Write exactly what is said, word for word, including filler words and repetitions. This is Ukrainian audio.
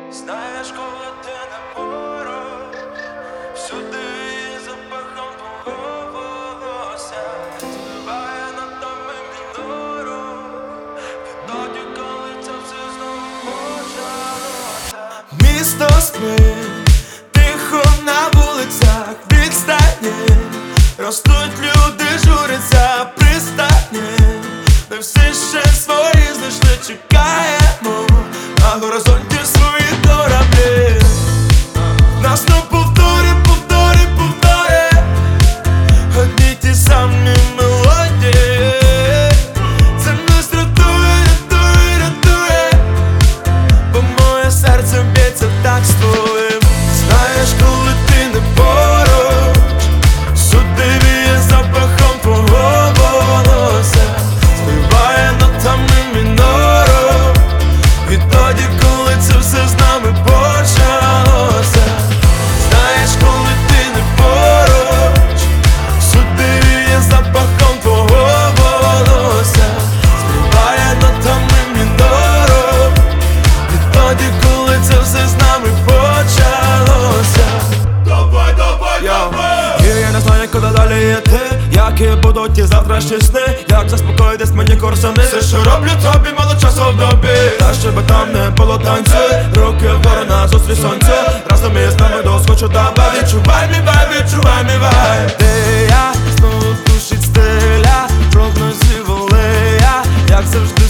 Знаєш, коли ти не поруч, всюди є запахом твого волосся, співає над нами мінору, відтоді, коли це все знову почалося. Місто спить, тихо на вулицях, відстані ростуть люди, журяться, пристані. Ми всі ще свої знайшли, чекаємо на горизонті свої кораблі. Нас на повторі, повторі, повторі одні ті самі мелодії. Це нас рятує, рятує, рятує, бо моє серце б'ється так з твоїм. Знаєш, коли ти не поруч, сюди віє запахом твого волосся, співає нотами мінору, і тоді, коли це все з нами почалося. Знаєш, коли ти не поруч, сюди віє запахом твого волосся, співає нотами мінору, і тоді, коли це все з нами почалося. Давай, давай, давай! І я не знаю, куди далі йти, які будуть ті завтрашні сни, як заспокоїтись мені курсани. Все, що роблю тобі, мало часу в добі, та щоб там не було танцю, руки вгору на зустріч сонцю, разом із нами доскочу та бай. Відчувай мій вай, відчувай мій вай. Ти я, знову душить стиля, жовтною сиволея, як завжди